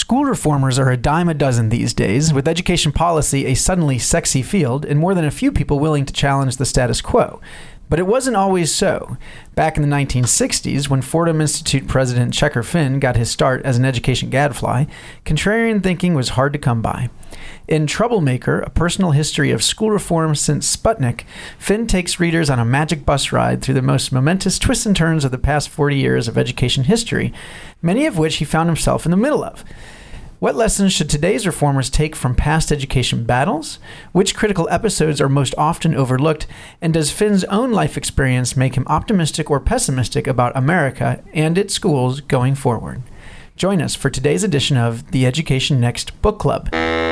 School reformers are a dime a dozen these days, with education policy a suddenly sexy field and more than a few people willing to challenge the status quo. But it wasn't always so. Back in the 1960s, when Fordham Institute president Checker Finn got his start as an education gadfly, contrarian thinking was hard to come by. In Troublemaker, a personal history of school reform since Sputnik, Finn takes readers on a magic bus ride through the most momentous twists and turns of the past 40 years of education history, many of which he found himself in the middle of. What lessons should today's reformers take from past education battles? Which critical episodes are most often overlooked? And does Finn's own life experience make him optimistic or pessimistic about America and its schools going forward? Join us for today's edition of the Education Next Book Club.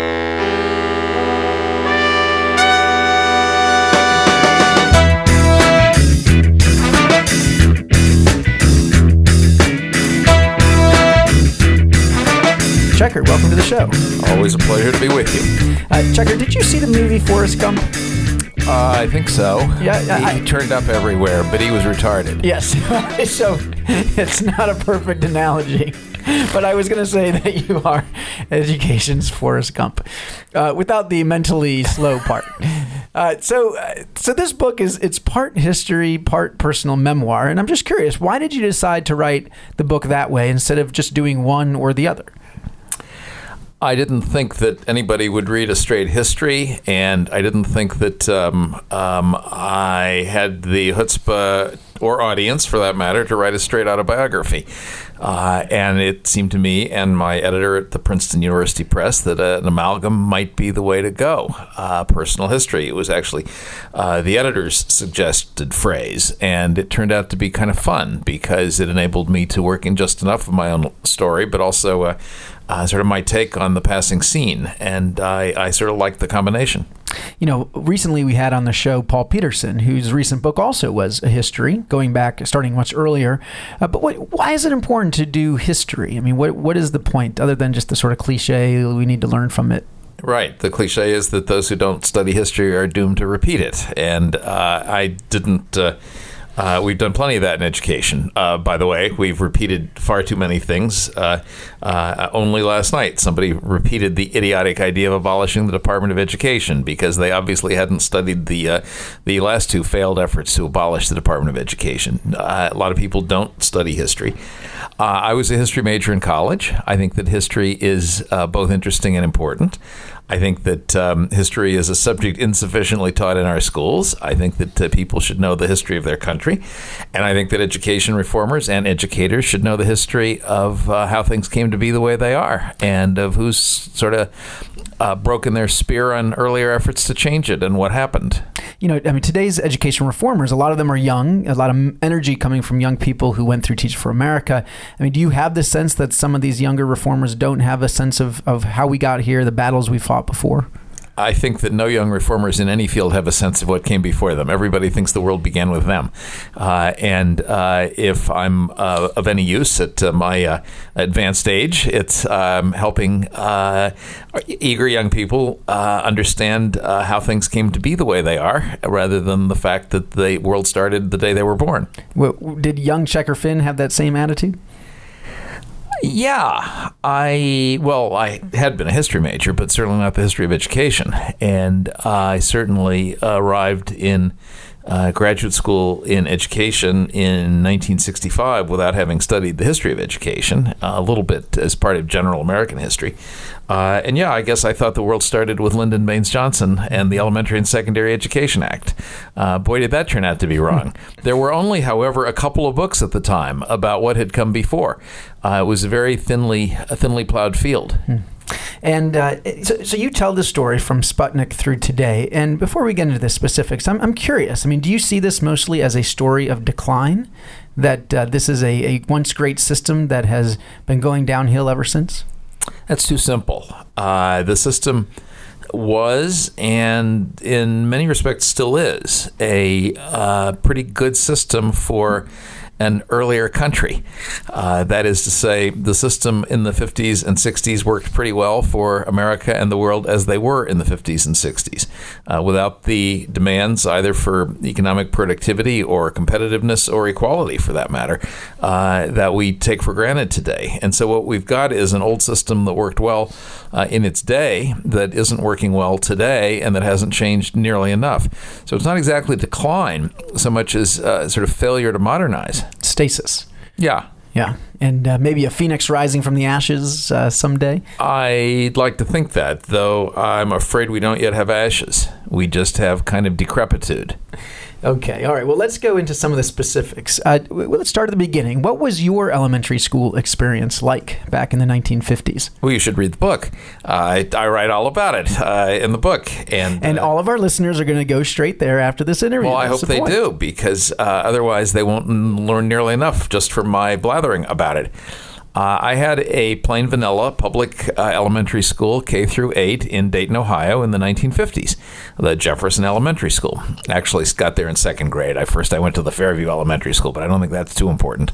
Checker, welcome to the show. Always a pleasure to be with you. Checker, did you see the movie Forrest Gump? I think so. Yeah, he turned up everywhere, but he was retarded. Yes. So it's not a perfect analogy, but I was going to say that you are education's Forrest Gump, without the mentally slow part. So this book it's part history, part personal memoir, and I'm just curious, why did you decide to write the book that way instead of just doing one or the other? I didn't think that anybody would read a straight history, and I didn't think that I had the chutzpah, or audience for that matter, to write a straight autobiography. And it seemed to me and my editor at the Princeton University Press that an amalgam might be the way to go. Personal history. It was actually the editor's suggested phrase, and it turned out to be kind of fun because it enabled me to work in just enough of my own story, but also sort of my take on the passing scene, and I sort of like the combination. You know, recently we had on the show Paul Peterson, whose recent book also was a history, going back, starting much earlier. But why is it important to do history? I mean, what is the point, other than just the sort of cliche, we need to learn from it? Right. The cliche is that those who don't study history are doomed to repeat it. And I didn't... we've done plenty of that in education. By the way, we've repeated far too many things. Only last night, somebody repeated the idiotic idea of abolishing the Department of Education because they obviously hadn't studied the last two failed efforts to abolish the Department of Education. A lot of people don't study history. I was a history major in college. I think that history is both interesting and important. I think that history is a subject insufficiently taught in our schools. I think that people should know the history of their country. And I think that education reformers and educators should know the history of how things came to be the way they are and of who's sort of broken their spear on earlier efforts to change it and what happened. You know, I mean, today's education reformers, a lot of them are young, a lot of energy coming from young people who went through Teach for America. I mean, do you have the sense that some of these younger reformers don't have a sense of how we got here, the battles we fought before? I think that no young reformers in any field have a sense of what came before them. Everybody thinks the world began with them. And if I'm of any use at my advanced age, it's helping eager young people understand how things came to be the way they are, rather than the fact that the world started the day they were born. Well, did young Checker Finn have that same attitude? Yeah, I had been a history major, but certainly not the history of education. And I certainly arrived in graduate school in education in 1965 without having studied the history of education, a little bit as part of general American history. And yeah, I guess I thought the world started with Lyndon Baines Johnson and the Elementary and Secondary Education Act. Boy, did that turn out to be wrong. There were only, however, a couple of books at the time about what had come before. It was a very thinly plowed field. And so you tell the story from Sputnik through today. And before we get into the specifics, I'm curious. I mean, do you see this mostly as a story of decline? That this is a once great system that has been going downhill ever since? That's too simple. The system was, and in many respects still is, a pretty good system for an earlier country. That is to say, the system in the 50s and 60s worked pretty well for America and the world as they were in the 50s and 60s, without the demands either for economic productivity or competitiveness or equality, for that matter, that we take for granted today. And so what we've got is an old system that worked well in its day that isn't working well today and that hasn't changed nearly enough. So it's not exactly decline so much as sort of failure to modernize. Stasis. Yeah. Yeah. And maybe a phoenix rising from the ashes someday? I'd like to think that, though I'm afraid we don't yet have ashes. We just have kind of decrepitude. Okay. All right. Well, let's go into some of the specifics. Let's start at the beginning. What was your elementary school experience like back in the 1950s? Well, you should read the book. I write all about it in the book. And all of our listeners are going to go straight there after this interview. Well, I hope they do, because otherwise they won't learn nearly enough just from my blathering about it. I had a plain vanilla public elementary school, K through 8, in Dayton, Ohio in the 1950s, the Jefferson Elementary School. Actually, got there in second grade. I went to the Fairview Elementary School, but I don't think that's too important.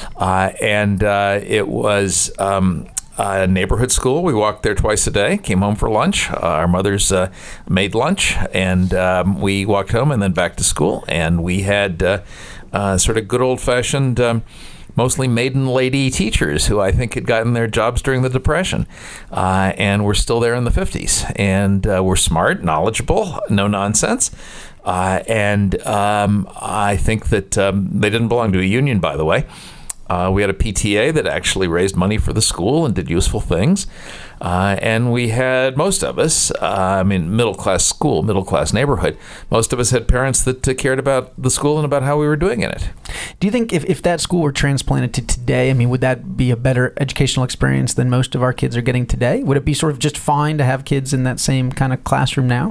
It was a neighborhood school. We walked there twice a day, came home for lunch. Our mothers made lunch, and we walked home and then back to school. And we had sort of good old-fashioned mostly maiden lady teachers who I think had gotten their jobs during the Depression and were still there in the 50s, and were smart, knowledgeable, no nonsense. I think that they didn't belong to a union, by the way. We had a PTA that actually raised money for the school and did useful things. And we had, most of us, middle-class school, middle-class neighborhood, most of us had parents that cared about the school and about how we were doing in it. Do you think if that school were transplanted to today, would that be a better educational experience than most of our kids are getting today? Would it be sort of just fine to have kids in that same kind of classroom now?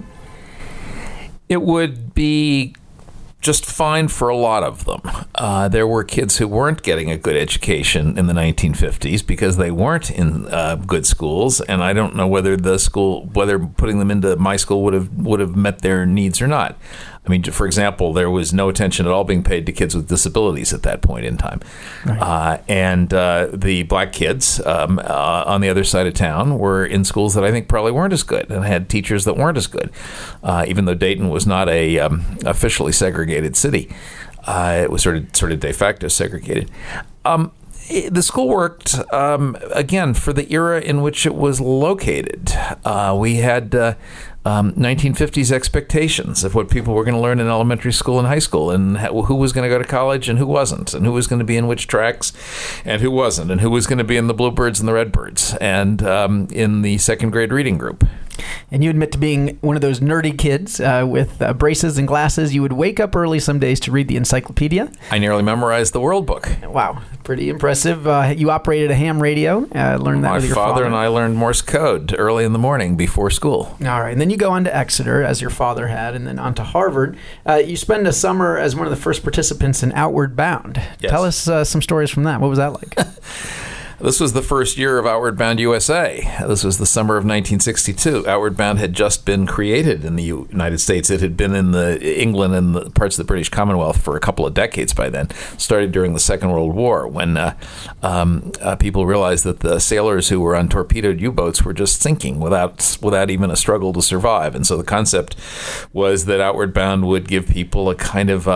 It would be just fine for a lot of them. There were kids who weren't getting a good education in the 1950s because they weren't in good schools, and I don't know whether putting them into my school would have met their needs or not. For example, there was no attention at all being paid to kids with disabilities at that point in time. Right. The black kids on the other side of town were in schools that I think probably weren't as good and had teachers that weren't as good. Even though Dayton was not a officially segregated city, it was sort of de facto segregated. The school worked, again, for the era in which it was located. We had 1950s expectations of what people were going to learn in elementary school and high school, and who was going to go to college and who wasn't, and who was going to be in which tracks and who wasn't, and who was going to be in the Bluebirds and the Redbirds, and in the second grade reading group. And you admit to being one of those nerdy kids with braces and glasses. You would wake up early some days to read the encyclopedia. I nearly memorized the World Book. Wow, pretty impressive. You operated a ham radio. Learned that with your father. My father and I learned Morse code early in the morning before school. All right, and then you go on to Exeter, as your father had, and then on to Harvard. You spend a summer as one of the first participants in Outward Bound. Yes. Tell us some stories from that. What was that like? This was the first year of Outward Bound USA. This was the summer of 1962. Outward Bound had just been created in the United States. It had been in England and the parts of the British Commonwealth for a couple of decades by then. Started during the Second World War, when people realized that the sailors who were on torpedoed U-boats were just sinking without even a struggle to survive. And so the concept was that Outward Bound would give people a kind of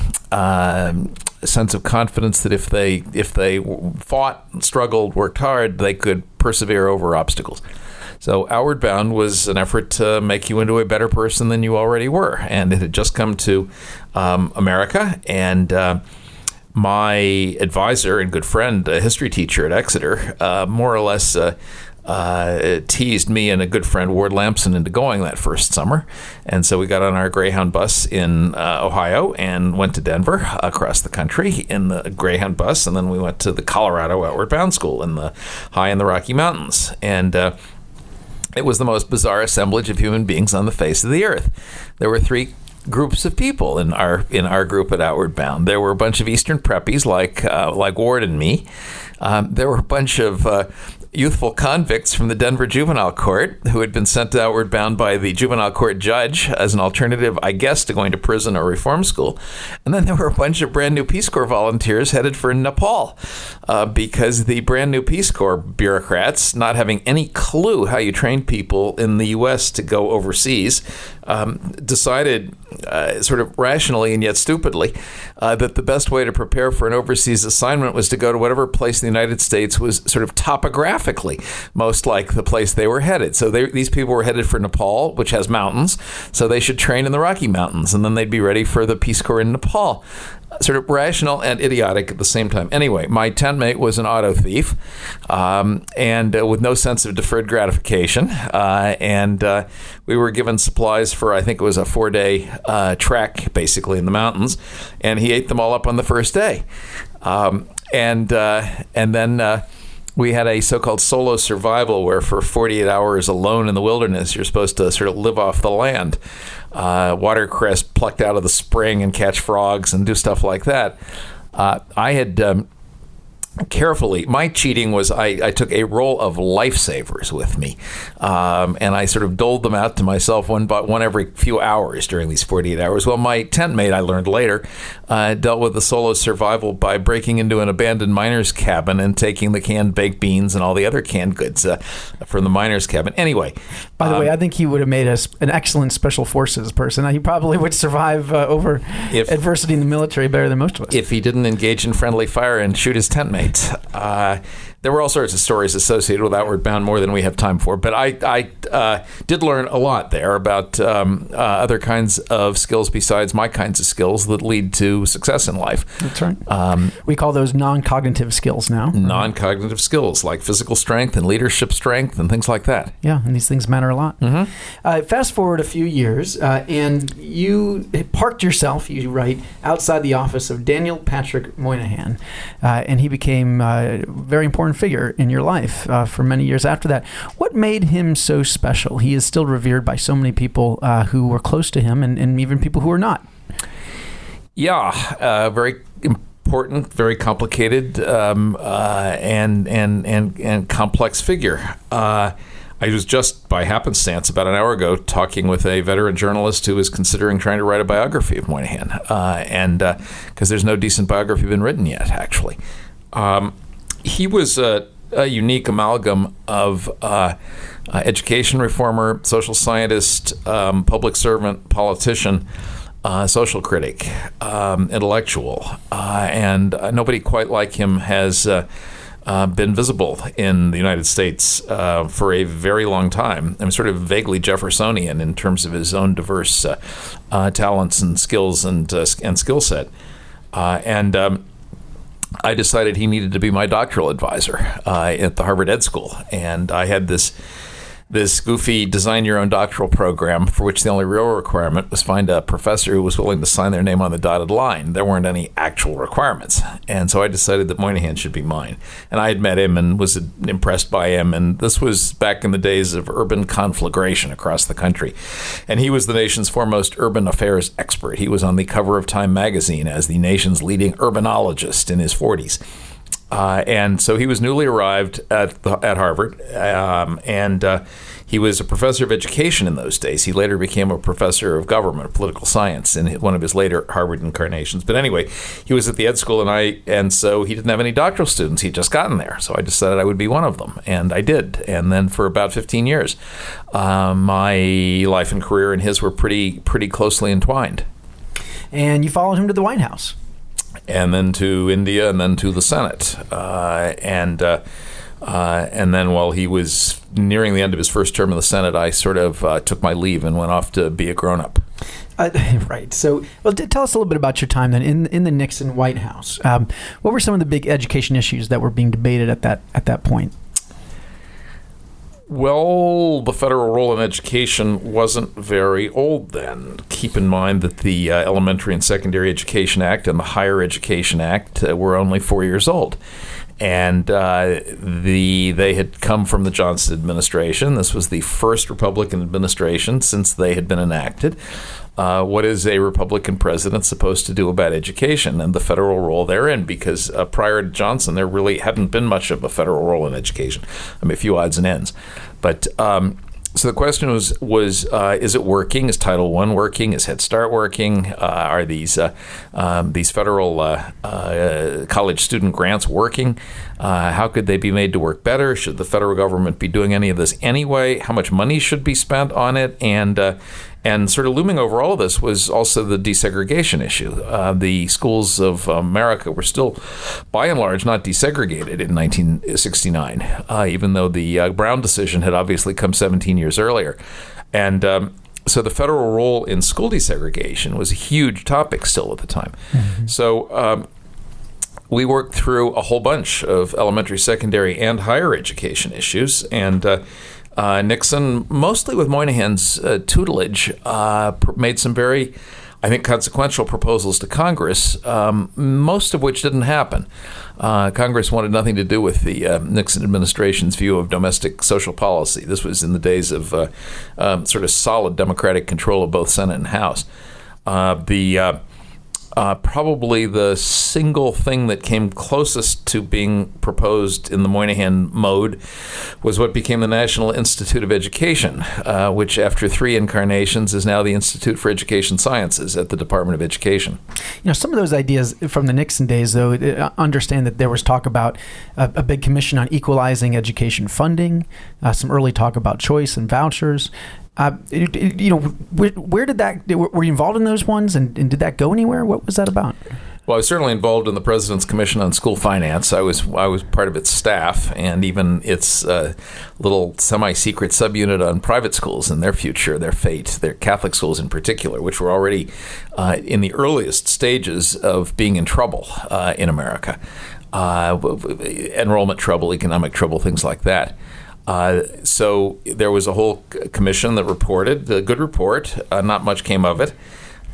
sense of confidence that if they fought, struggled, worked hard, they could persevere over obstacles. So Outward Bound was an effort to make you into a better person than you already were, and it had just come to America. And my advisor and good friend, a history teacher at Exeter, more or less teased me and a good friend, Ward Lampson, into going that first summer. And so we got on our Greyhound bus in Ohio and went to Denver, across the country in the Greyhound bus. And then we went to the Colorado Outward Bound School high in the Rocky Mountains. And it was the most bizarre assemblage of human beings on the face of the earth. There were three groups of people in our group at Outward Bound. There were a bunch of Eastern preppies like Ward and me. There were a bunch of youthful convicts from the Denver Juvenile Court who had been sent outward bound by the juvenile court judge as an alternative, I guess, to going to prison or reform school. And then there were a bunch of brand new Peace Corps volunteers headed for Nepal because the brand new Peace Corps bureaucrats, not having any clue how you train people in the U.S. to go overseas, decided sort of rationally and yet stupidly that the best way to prepare for an overseas assignment was to go to whatever place in the United States was sort of topographically most like the place they were headed. So these people were headed for Nepal, which has mountains, so they should train in the Rocky Mountains, and then they'd be ready for the Peace Corps in Nepal. Sort of rational and idiotic at the same time. Anyway, my tent mate was an auto thief and with no sense of deferred gratification. And we were given supplies for, I think it was a 4-day trek, basically, in the mountains. And he ate them all up on the first day. And then we had a so-called solo survival where for 48 hours alone in the wilderness, you're supposed to sort of live off the land. Watercress plucked out of the spring and catch frogs and do stuff like that. I had carefully, my cheating was I took a roll of Lifesavers with me, and I sort of doled them out to myself one every few hours during these 48 hours. Well, my tent mate, I learned later, dealt with the solo survival by breaking into an abandoned miner's cabin and taking the canned baked beans and all the other canned goods from the miner's cabin. Anyway. By the way, I think he would have made us an excellent special forces person. He probably would survive over adversity in the military better than most of us. If he didn't engage in friendly fire and shoot his tent mate. There were all sorts of stories associated with Outward Bound, more than we have time for. But I did learn a lot there about other kinds of skills besides my kinds of skills that lead to success in life. That's right. We call those non-cognitive skills now. Non-cognitive skills like physical strength and leadership strength and things like that. Yeah, and these things matter a lot. Mm-hmm. Fast forward a few years, and you parked yourself, you write, outside the office of Daniel Patrick Moynihan, and he became a very important figure in your life for many years after that. What made him so special? He is still revered by so many people who were close to him and even people who are not. Yeah, very important, very complicated, and complex figure. I was just by happenstance about an hour ago talking with a veteran journalist who is considering trying to write a biography of Moynihan, and because there's no decent biography been written yet, actually. He was a unique amalgam of education reformer, social scientist, public servant, politician, social critic, intellectual, and nobody quite like him has been visible in the United States for a very long time. I'm sort of vaguely Jeffersonian in terms of his own diverse talents and skills and skill set. I decided he needed to be my doctoral advisor at the Harvard Ed School. And I had this goofy design your own doctoral program for which the only real requirement was find a professor who was willing to sign their name on the dotted line. There weren't any actual requirements. And so I decided that Moynihan should be mine. And I had met him and was impressed by him. And this was back in the days of urban conflagration across the country. And he was the nation's foremost urban affairs expert. He was on the cover of Time magazine as the nation's leading urbanologist in his 40s. And so he was newly arrived at Harvard, and he was a professor of education in those days. He later became a professor of government, of political science, in one of his later Harvard incarnations. But anyway, he was at the Ed School, and so he didn't have any doctoral students. He'd just gotten there, so I decided I would be one of them, and I did. And then for about 15 years, my life and career and his were pretty closely entwined. And you followed him to the White House. And then to India, and then to the Senate, and then while he was nearing the end of his first term in the Senate, I sort of took my leave and went off to be a grown-up. Right. So, well, tell us a little bit about your time then in the Nixon White House. What were some of the big education issues that were being debated at that point? Well, the federal role in education wasn't very old then. Keep in mind that the Elementary and Secondary Education Act and the Higher Education Act were only 4 years old. And they had come from the Johnson administration. This was the first Republican administration since they had been enacted. What is a Republican president supposed to do about education and the federal role therein? Because prior to Johnson, there really hadn't been much of a federal role in education. I mean, a few odds and ends. But so the question was is it working? Is Title I working? Is Head Start working? Are these federal college student grants working? How could they be made to work better? Should the federal government be doing any of this anyway? How much money should be spent on it? And sort of looming over all of this was also the desegregation issue. The schools of America were still, by and large, not desegregated in 1969, even though the Brown decision had obviously come 17 years earlier. And so the federal role in school desegregation was a huge topic still at the time. Mm-hmm. So we worked through a whole bunch of elementary, secondary, and higher education issues. And Nixon, mostly with Moynihan's tutelage, made some very, I think, consequential proposals to Congress, most of which didn't happen. Congress wanted nothing to do with the Nixon administration's view of domestic social policy. This was in the days of sort of solid Democratic control of both Senate and House. Probably the single thing that came closest to being proposed in the Moynihan mode was what became the National Institute of Education, which after 3 incarnations is now the Institute for Education Sciences at the Department of Education. You know, some of those ideas from the Nixon days, though, understand that there was talk about a big commission on equalizing education funding, some early talk about choice and vouchers. You know, where did that? Were you involved in those ones, and did that go anywhere? What was that about? Well, I was certainly involved in the President's Commission on School Finance. I was part of its staff, and even its little semi-secret subunit on private schools and their future, their fate, their Catholic schools in particular, which were already in the earliest stages of being in trouble in America, enrollment trouble, economic trouble, things like that. So there was a whole commission that reported, a good report. Not much came of it.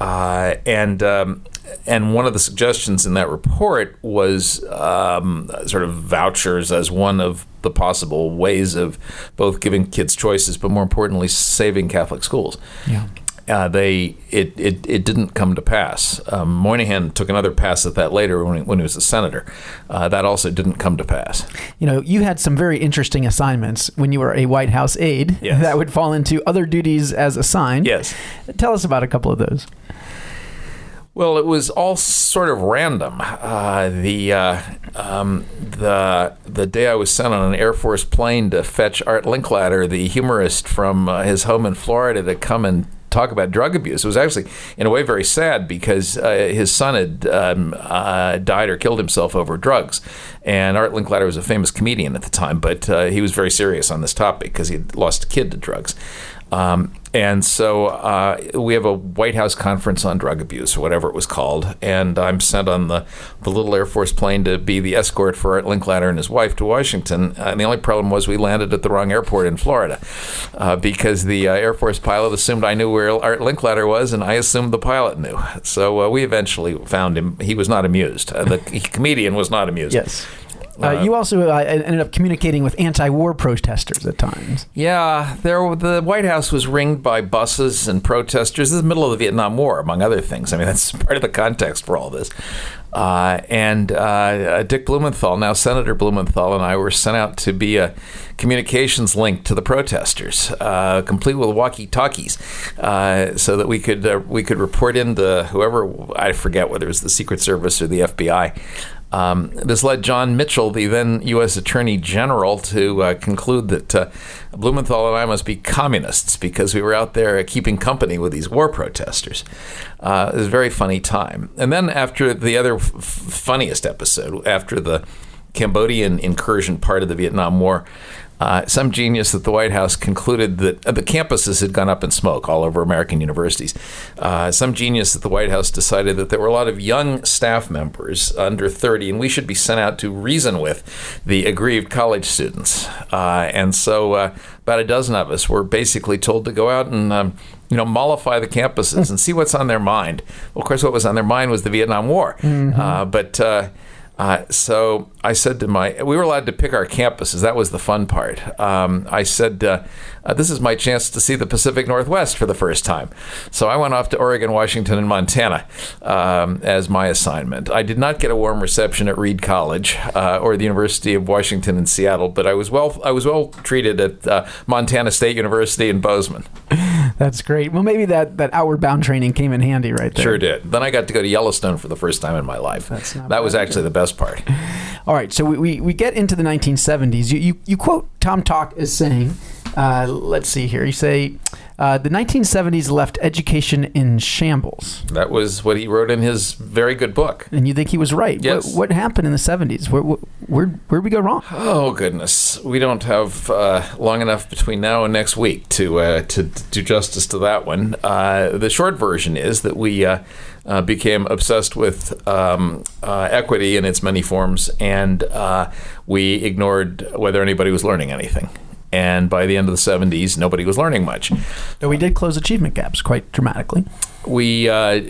And one of the suggestions in that report was sort of vouchers as one of the possible ways of both giving kids choices, but more importantly, saving Catholic schools. Yeah. It didn't come to pass. Moynihan took another pass at that later when he was a senator. That also didn't come to pass. You know, you had some very interesting assignments when you were a White House aide. Yes. That would fall into other duties as assigned. Yes. Tell us about a couple of those. Well, it was all sort of random. The day I was sent on an Air Force plane to fetch Art Linkletter, the humorist from his home in Florida, to come and talk about drug abuse. It was actually, in a way, very sad because his son had died or killed himself over drugs. And Art Linkletter was a famous comedian at the time, but he was very serious on this topic because he had lost a kid to drugs. And so we have a White House conference on drug abuse, or whatever it was called, and I'm sent on the little Air Force plane to be the escort for Art Linkletter and his wife to Washington. And the only problem was we landed at the wrong airport in Florida because the Air Force pilot assumed I knew where Art Linkletter was, and I assumed the pilot knew. So we eventually found him. He was not amused. The comedian was not amused. Yes. You also ended up communicating with anti-war protesters at times. Yeah, the White House was ringed by buses and protesters. This is the middle of the Vietnam War, among other things. I mean, that's part of the context for all this. Dick Blumenthal, now Senator Blumenthal, and I were sent out to be a communications link to the protesters, complete with walkie-talkies, so that we could report into whoever, I forget whether it was the Secret Service or the FBI. This led John Mitchell, the then U.S. Attorney General, to conclude that Blumenthal and I must be communists because we were out there keeping company with these war protesters. It was a very funny time. And then after the other funniest episode, after the Cambodian incursion part of the Vietnam War, some genius at the White House concluded that the campuses had gone up in smoke all over American universities. Some genius at the White House decided that there were a lot of young staff members under 30, and we should be sent out to reason with the aggrieved college students. And so about a dozen of us were basically told to go out and mollify the campuses and see what's on their mind. Well, of course, what was on their mind was the Vietnam War. Mm-hmm. So I said we were allowed to pick our campuses. That was the fun part. I said, this is my chance to see the Pacific Northwest for the first time. So I went off to Oregon, Washington, and Montana as my assignment. I did not get a warm reception at Reed College or the University of Washington in Seattle, but I was well treated at Montana State University in Bozeman. That's great. Well, maybe that outward bound training came in handy right there. Sure did. Then I got to go to Yellowstone for the first time in my life. That was actually the best part. All right, so we get into the 1970s. You quote Tom Talk as saying, let's see here. You say, the 1970s left education in shambles. That was what he wrote in his very good book. And you think he was right. Yes. What happened in the 70s? Where'd we go wrong? Oh, goodness. We don't have long enough between now and next week to do justice to that one. The short version is that we became obsessed with equity in its many forms, and we ignored whether anybody was learning anything. And by the end of the 70s, nobody was learning much. But we did close achievement gaps quite dramatically. We,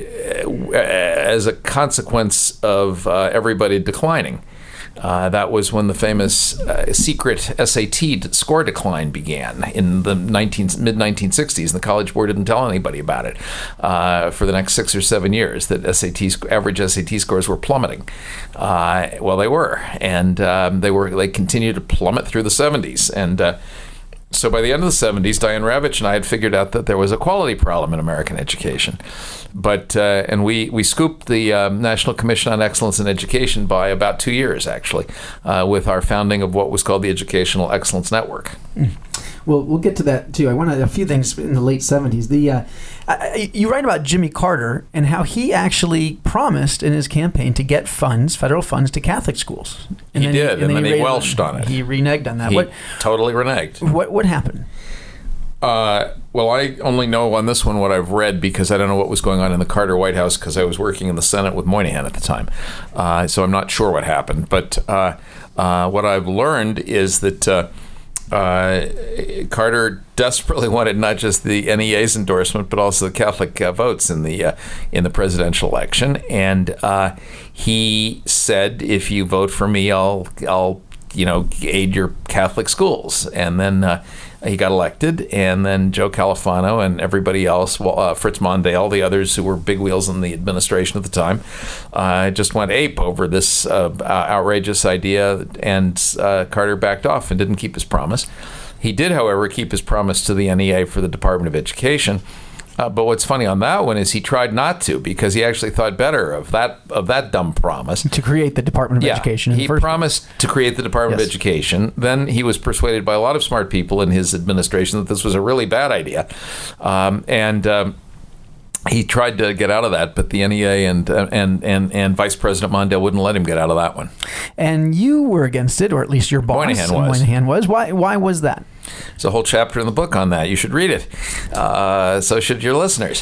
as a consequence of everybody declining, that was when the famous secret SAT score decline began in the mid-1960s. The College Board didn't tell anybody about it for the next 6 or 7 years, that average SAT scores were plummeting. Well, they were. And they continued to plummet through the 70s. And so by the end of the 70s, Diane Ravitch and I had figured out that there was a quality problem in American education. But and we scooped the National Commission on Excellence in Education by about 2 years, actually, with our founding of what was called the Educational Excellence Network. Well, we'll get to that too. I wanted a few things in the late 70s. You write about Jimmy Carter and how he actually promised in his campaign to get federal funds to Catholic schools. And he did, and then he welched on it. He reneged on that. Totally reneged. What happened? Well, I only know on this one what I've read because I don't know what was going on in the Carter White House because I was working in the Senate with Moynihan at the time. So I'm not sure what happened. But what I've learned is that Carter desperately wanted not just the NEA's endorsement, but also the Catholic votes in the presidential election. And he said, if you vote for me, I'll aid your Catholic schools. And then he got elected, and then Joe Califano and everybody else, Fritz Mondale, the others who were big wheels in the administration at the time, just went ape over this outrageous idea, and Carter backed off and didn't keep his promise. He did, however, keep his promise to the NEA for the Department of Education. But what's funny on that one is he tried not to, because he actually thought better of that dumb promise. To create the Department of Education. He promised to create the Department of Education. Then he was persuaded by a lot of smart people in his administration that this was a really bad idea. He tried to get out of that, but the NEA and Vice President Mondale wouldn't let him get out of that one. And you were against it, or at least your boss, Moynihan was. Why was that? There's a whole chapter in the book on that. You should read it. So should your listeners.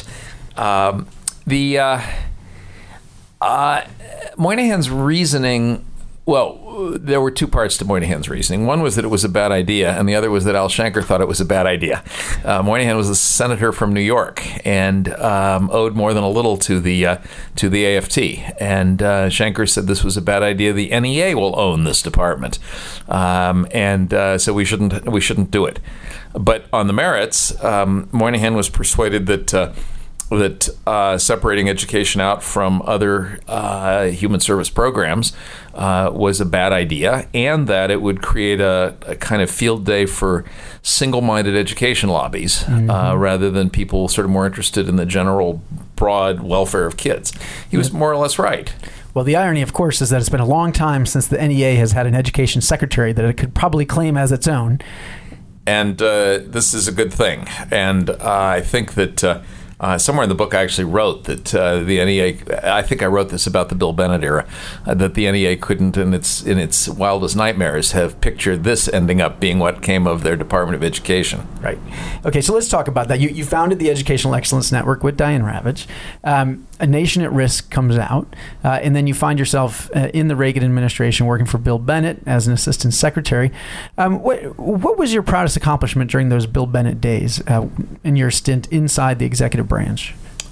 Moynihan's reasoning. Well, there were two parts to Moynihan's reasoning. One was that it was a bad idea, and the other was that Al Shanker thought it was a bad idea. Moynihan was a senator from New York and owed more than a little to the AFT. And Shanker said this was a bad idea. The NEA will own this department, so we shouldn't do it. But on the merits, Moynihan was persuaded that separating education out from other human service programs was a bad idea, and that it would create a kind of field day for single-minded education lobbies rather than people sort of more interested in the general broad welfare of kids. He was more or less right. Well, the irony, of course, is that it's been a long time since the NEA has had an education secretary that it could probably claim as its own. And this is a good thing. And I think that somewhere in the book I actually wrote that the NEA, I think I wrote this about the Bill Bennett era, that the NEA couldn't in its wildest nightmares have pictured this ending up being what came of their Department of Education. Right. Okay, so let's talk about that. You founded the Educational Excellence Network with Diane Ravitch. A Nation at Risk comes out, and then you find yourself in the Reagan administration working for Bill Bennett as an assistant secretary. What was your proudest accomplishment during those Bill Bennett days in your stint inside the executive branch?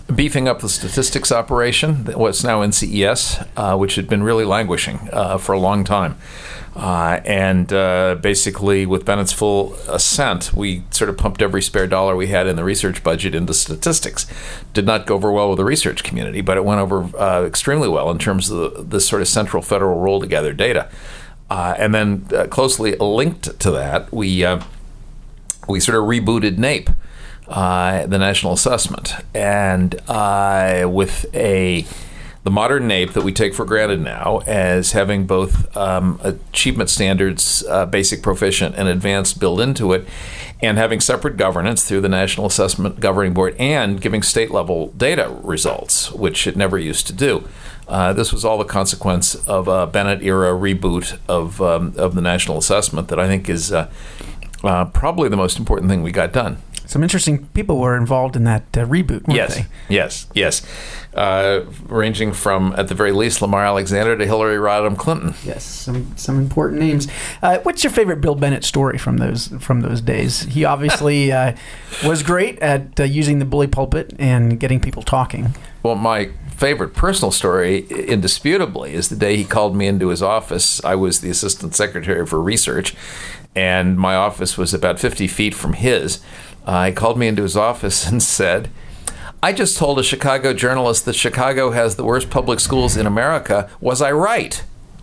beefing up the statistics operation, what's now NCES, which had been really languishing for a long time. And basically, with Bennett's full assent, we sort of pumped every spare dollar we had in the research budget into statistics. Did not go over well with the research community, but it went over extremely well in terms of the sort of central federal role to gather data. And then closely linked to that, we sort of rebooted NAEP, the National Assessment, and with the modern NAEP that we take for granted now as having both achievement standards, basic, proficient, and advanced built into it, and having separate governance through the National Assessment Governing Board, and giving state-level data results, which it never used to do. This was all the consequence of a Bennett-era reboot of the National Assessment that I think is probably the most important thing we got done. Some interesting people were involved in that reboot, weren't they? Yes. Ranging from, at the very least, Lamar Alexander to Hillary Rodham Clinton. Yes, some important names. What's your favorite Bill Bennett story from those days? He obviously was great at using the bully pulpit and getting people talking. Well, my favorite personal story, indisputably, is the day he called me into his office. I was the assistant secretary for research, and my office was about 50 feet from his. He called me into his office and said, "I just told a Chicago journalist that Chicago has the worst public schools in America. Was I right?"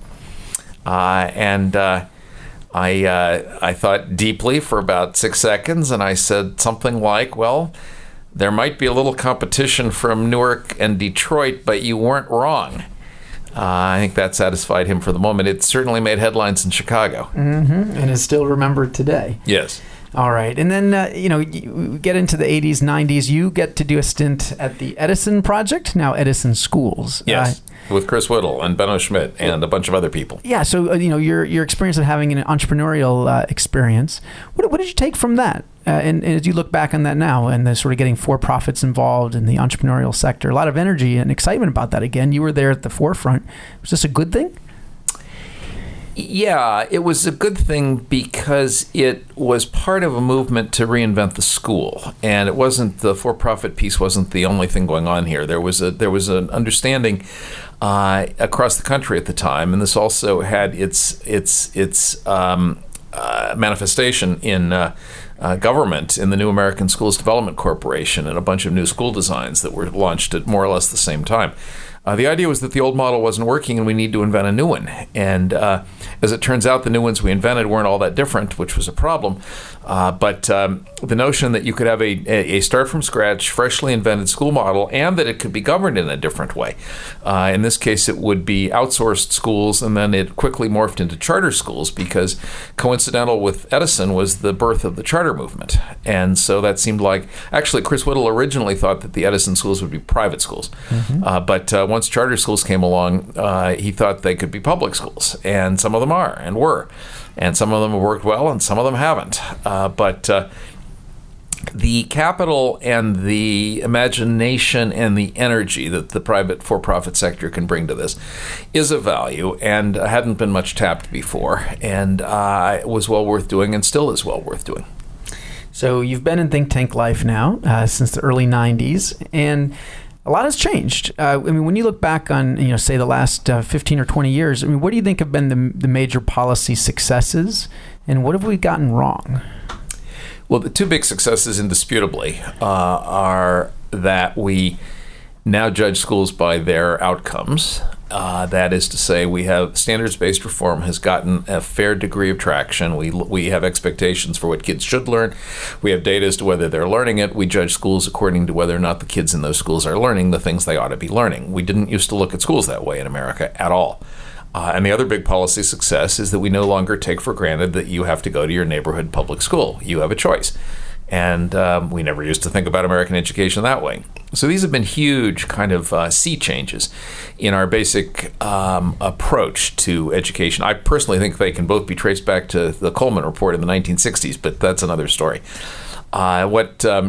I thought deeply for about 6 seconds, and I said something like, "Well, there might be a little competition from Newark and Detroit, but you weren't wrong." I think that satisfied him for the moment. It certainly made headlines in Chicago. Mm-hmm. And is still remembered today. Yes. All right. And then, you get into the 80s, 90s. You get to do a stint at the Edison Project, now Edison Schools. Yes, with Chris Whittle and Benno Schmidt and a bunch of other people. Yeah. So, your experience of having an entrepreneurial experience, what did you take from that? And as you look back on that now and the sort of getting for-profits involved in the entrepreneurial sector, a lot of energy and excitement about that again. You were there at the forefront. Was this a good thing? Yeah, it was a good thing because it was part of a movement to reinvent the school, and it wasn't, the for-profit piece wasn't the only thing going on here. There was an understanding across the country at the time, and this also had its manifestation in government in the New American Schools Development Corporation and a bunch of new school designs that were launched at more or less the same time. The idea was that the old model wasn't working and we need to invent a new one. And as it turns out, the new ones we invented weren't all that different, which was a problem. But the notion that you could have a start from scratch, freshly invented school model, and that it could be governed in a different way. In this case, it would be outsourced schools, and then it quickly morphed into charter schools because coincidental with Edison was the birth of the charter movement. And so that seemed like, actually, Chris Whittle originally thought that the Edison schools would be private schools. Mm-hmm. But once charter schools came along, he thought they could be public schools, and some of them are and were, and some of them have worked well and some of them haven't. But the capital and the imagination and the energy that the private for-profit sector can bring to this is of value and hadn't been much tapped before, and was well worth doing and still is well worth doing. So you've been in think tank life now since the early 90s, and a lot has changed. When you look back on, say, the last 15 or 20 years, what do you think have been the major policy successes, and what have we gotten wrong? Well, the two big successes, indisputably, are that we now judge schools by their outcomes. That is to say, we have standards-based reform has gotten a fair degree of traction. We have expectations for what kids should learn. We have data as to whether they're learning it. We judge schools according to whether or not the kids in those schools are learning the things they ought to be learning. We didn't used to look at schools that way in America at all. And the other big policy success is that we no longer take for granted that you have to go to your neighborhood public school. You have a choice. And we never used to think about American education that way. So these have been huge kind of sea changes in our basic approach to education. I personally think they can both be traced back to the Coleman Report in the 1960s, but that's another story. What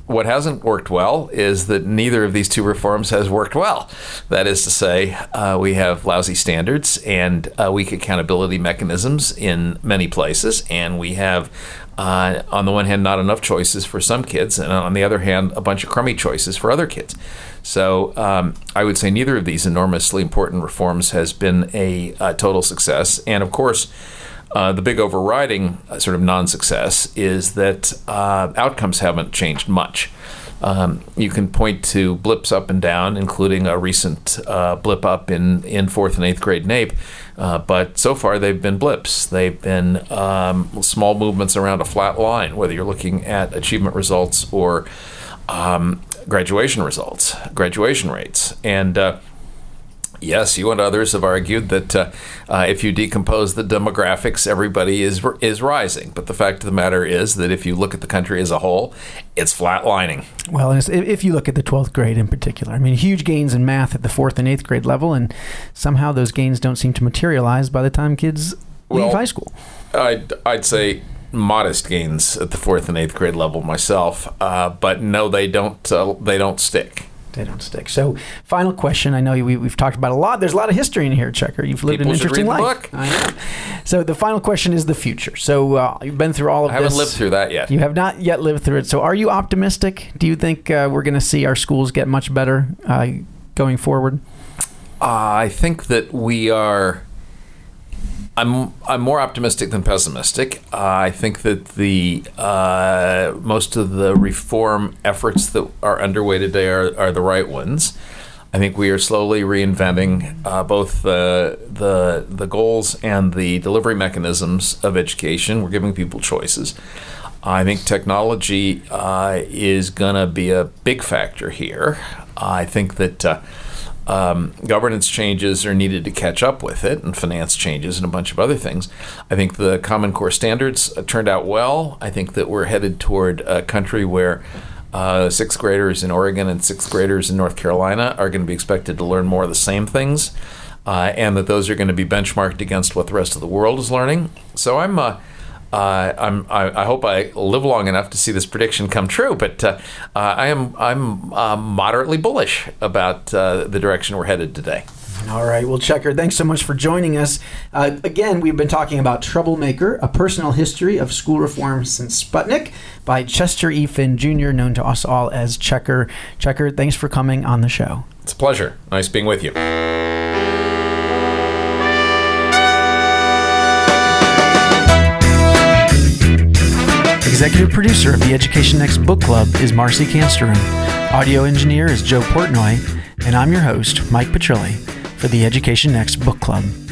what hasn't worked well is that neither of these two reforms has worked well. That is to say, we have lousy standards and weak accountability mechanisms in many places, and we have, on the one hand, not enough choices for some kids, and on the other hand, a bunch of crummy choices for other kids. So I would say neither of these enormously important reforms has been a total success. And of course, the big overriding sort of non-success is that outcomes haven't changed much. You can point to blips up and down, including a recent blip up in 4th and 8th grade NAEP, but so far they've been blips. They've been small movements around a flat line, whether you're looking at achievement results or graduation rates. And yes, you and others have argued that if you decompose the demographics, everybody is rising. But the fact of the matter is that if you look at the country as a whole, it's flatlining. Well, if you look at the 12th grade in particular, I mean, huge gains in math at the 4th and 8th grade level, and somehow those gains don't seem to materialize by the time kids leave high school. I'd say modest gains at the 4th and 8th grade level myself, but no, they don't stick. They don't stick. So, final question. I know we've talked about a lot. There's a lot of history in here, Checker. You've lived an interesting life. I know. So, the final question is the future. So, you've been through all of this. I haven't lived through that yet. You have not yet lived through it. So, are you optimistic? Do you think we're going to see our schools get much better going forward? I think that we are. I'm more optimistic than pessimistic. I think that the most of the reform efforts that are underway today are the right ones. I think we are slowly reinventing both the goals and the delivery mechanisms of education. We're giving people choices. I think technology is going to be a big factor here. I think that governance changes are needed to catch up with it, and finance changes and a bunch of other things. I think the Common Core standards turned out well. I think that we're headed toward a country where 6th graders in Oregon and 6th graders in North Carolina are going to be expected to learn more of the same things, and that those are going to be benchmarked against what the rest of the world is learning. So I hope I live long enough to see this prediction come true, but I'm moderately bullish about the direction we're headed today. All right. Well, Checker, thanks so much for joining us. Again, we've been talking about Troublemaker, A Personal History of School Reform Since Sputnik by Chester E. Finn Jr., known to us all as Checker. Checker, thanks for coming on the show. It's a pleasure. Nice being with you. Executive producer of the Education Next Book Club is Marcy Cansterin. Audio engineer is Joe Portnoy. And I'm your host, Mike Petrilli, for the Education Next Book Club.